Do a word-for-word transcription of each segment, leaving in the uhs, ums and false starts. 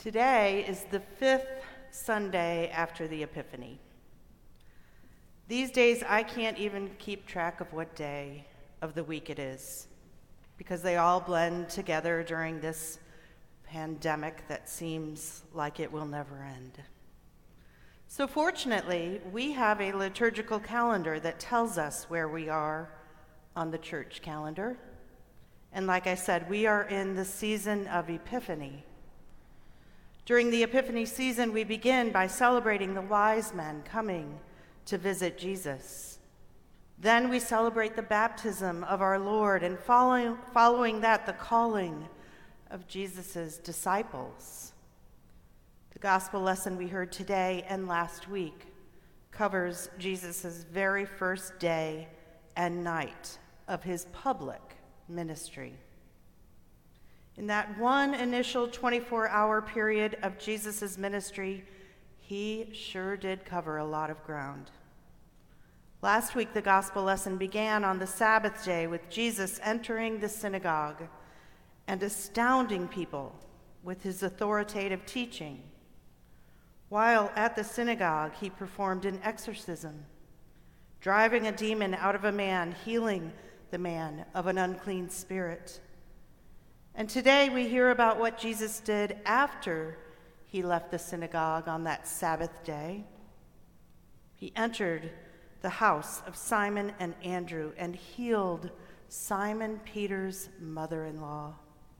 Today is the fifth Sunday after the Epiphany. These days, I can't even keep track of what day of the week it is, because they all blend together during this pandemic that seems like it will never end. So fortunately, we have a liturgical calendar that tells us where we are on the church calendar. And like I said, we are in the season of Epiphany. During the Epiphany season, we begin by celebrating the wise men coming to visit Jesus. Then we celebrate the baptism of our Lord, and following, following that, the calling of Jesus' disciples. The gospel lesson we heard today and last week covers Jesus' very first day and night of his public ministry. In that one initial twenty-four hour period of Jesus' ministry, he sure did cover a lot of ground. Last week, the gospel lesson began on the Sabbath day with Jesus entering the synagogue and astounding people with his authoritative teaching. While at the synagogue, he performed an exorcism, driving a demon out of a man, healing the man of an unclean spirit. And today we hear about what Jesus did after he left the synagogue on that Sabbath day. He entered the house of Simon and Andrew and healed Simon Peter's mother-in-law.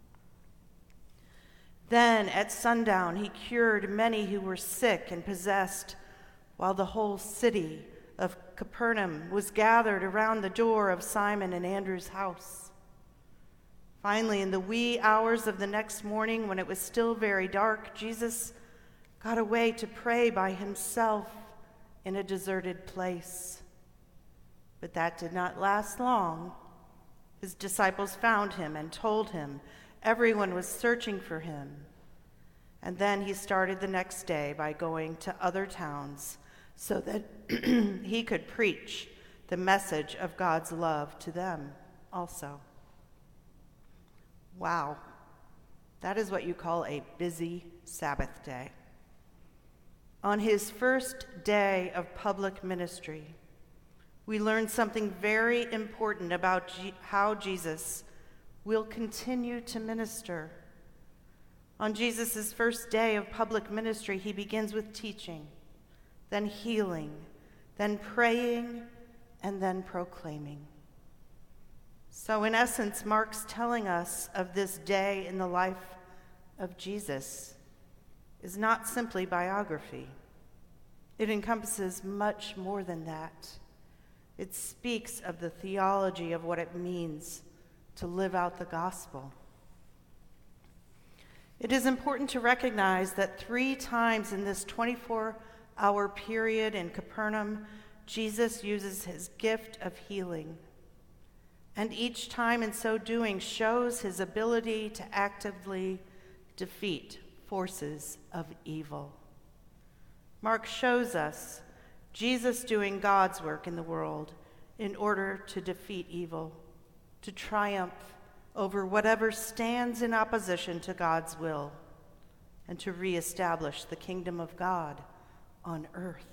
Then at sundown he cured many who were sick and possessed, while the whole city of Capernaum was gathered around the door of Simon and Andrew's house. Finally, in the wee hours of the next morning, when it was still very dark, Jesus got away to pray by himself in a deserted place. But that did not last long. His disciples found him and told him everyone was searching for him. And then he started the next day by going to other towns so that he could preach the message of God's love to them also. Wow, that is what you call a busy Sabbath day. On his first day of public ministry, we learn something very important about G- how Jesus will continue to minister. On Jesus' first day of public ministry, he begins with teaching, then healing, then praying, and then proclaiming. So in essence, Mark's telling us of this day in the life of Jesus is not simply biography. It encompasses much more than that. It speaks of the theology of what it means to live out the gospel. It is important to recognize that three times in this twenty-four hour period in Capernaum, Jesus uses his gift of healing. And each time in so doing shows his ability to actively defeat forces of evil. Mark shows us Jesus doing God's work in the world in order to defeat evil, to triumph over whatever stands in opposition to God's will, and to reestablish the kingdom of God on earth.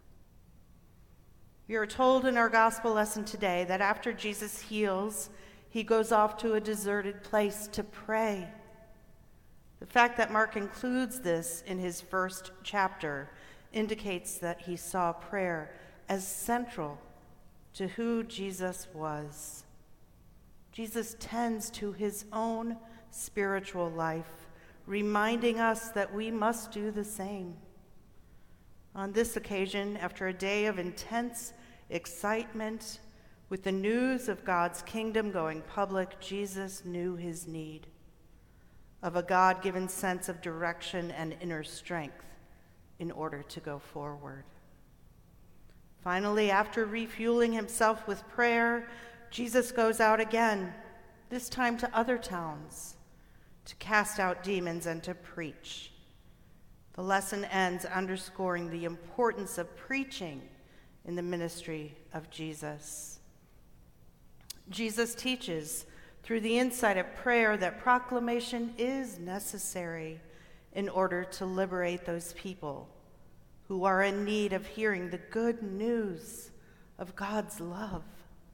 We are told in our gospel lesson today that after Jesus heals, he goes off to a deserted place to pray. The fact that Mark includes this in his first chapter indicates that he saw prayer as central to who Jesus was. Jesus tends to his own spiritual life, reminding us that we must do the same. On this occasion, after a day of intense excitement with the news of God's kingdom going public, Jesus knew his need of a God-given sense of direction and inner strength in order to go forward. Finally, after refueling himself with prayer, Jesus goes out again, this time to other towns, to cast out demons and to preach. The lesson ends underscoring the importance of preaching in the ministry of Jesus. Jesus teaches through the insight of prayer that proclamation is necessary in order to liberate those people who are in need of hearing the good news of God's love.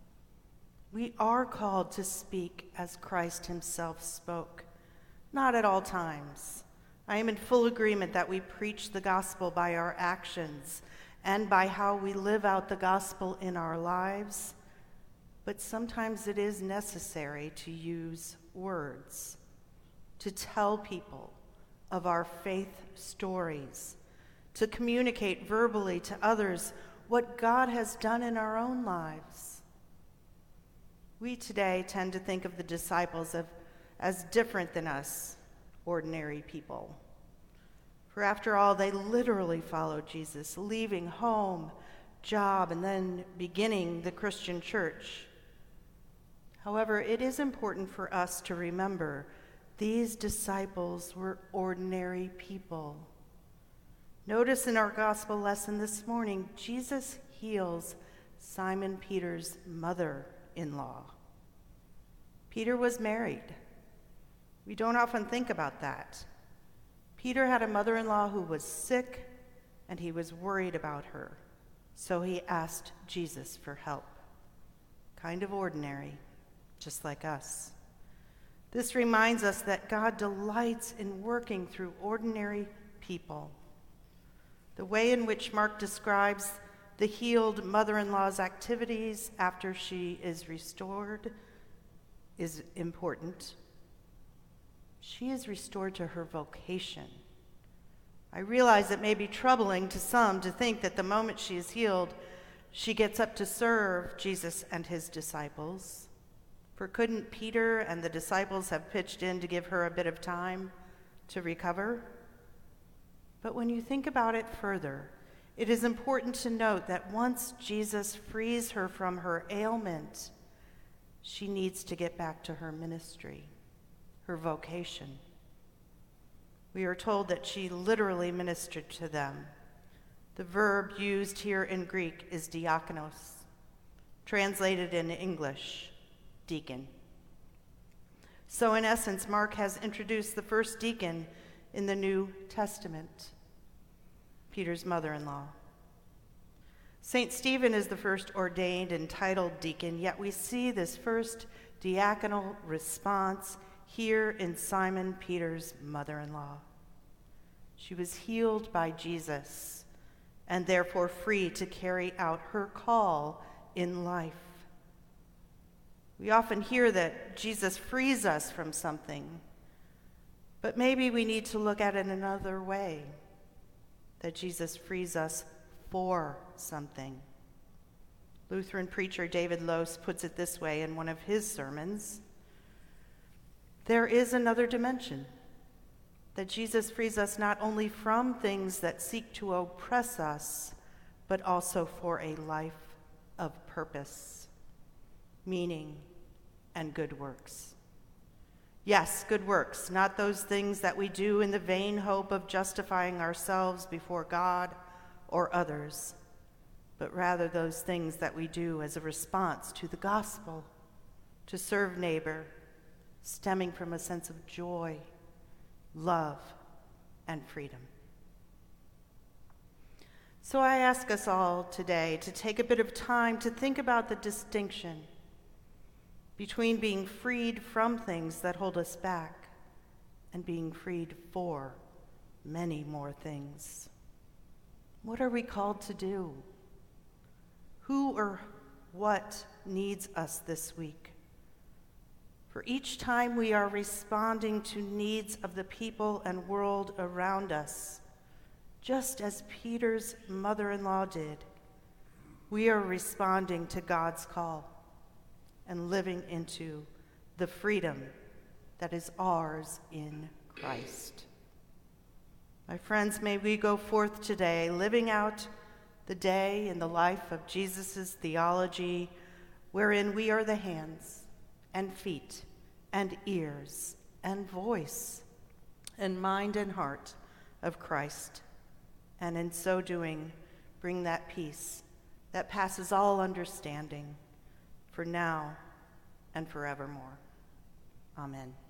We are called to speak as Christ himself spoke, not at all times. I am in full agreement that we preach the gospel by our actions and by how we live out the gospel in our lives, but sometimes it is necessary to use words to tell people of our faith stories, to communicate verbally to others what God has done in our own lives. We today tend to think of the disciples of, as different than us, ordinary people. For after all, they literally followed Jesus, leaving home, job, and then beginning the Christian church. However, it is important for us to remember these disciples were ordinary people. Notice in our gospel lesson this morning, Jesus heals Simon Peter's mother-in-law. Peter was married. We don't often think about that. Peter had a mother-in-law who was sick, and he was worried about her. So he asked Jesus for help. Kind of ordinary, just like us. This reminds us that God delights in working through ordinary people. The way in which Mark describes the healed mother-in-law's activities after she is restored is important. She is restored to her vocation. I realize it may be troubling to some to think that the moment she is healed, she gets up to serve Jesus and his disciples. For couldn't Peter and the disciples have pitched in to give her a bit of time to recover? But when you think about it further, it is important to note that once Jesus frees her from her ailment, she needs to get back to her ministry, her vocation. We are told that she literally ministered to them. The verb used here in Greek is diakonos, translated in English, deacon. So in essence, Mark has introduced the first deacon in the New Testament, Peter's mother-in-law. Saint Stephen is the first ordained and titled deacon, yet we see this first diaconal response here in Simon Peter's mother-in-law. She was healed by Jesus and therefore free to carry out her call in life. We often hear that Jesus frees us from something, but maybe we need to look at it another way, that Jesus frees us for something. Lutheran preacher David Lose puts it this way in one of his sermons: there is another dimension, that Jesus frees us not only from things that seek to oppress us, but also for a life of purpose, meaning, and good works. Yes, good works, not those things that we do in the vain hope of justifying ourselves before God or others, but rather those things that we do as a response to the gospel, to serve neighbor, stemming from a sense of joy, love, and freedom. So I ask us all today to take a bit of time to think about the distinction between being freed from things that hold us back and being freed for many more things. What are we called to do? Who or what needs us this week? For each time we are responding to needs of the people and world around us, just as Peter's mother-in-law did, we are responding to God's call and living into the freedom that is ours in Christ. My friends, may we go forth today living out the day in the life of Jesus' theology, wherein we are the hands and feet and ears and voice and mind and heart of Christ, and in so doing, bring that peace that passes all understanding, for now and forevermore. Amen.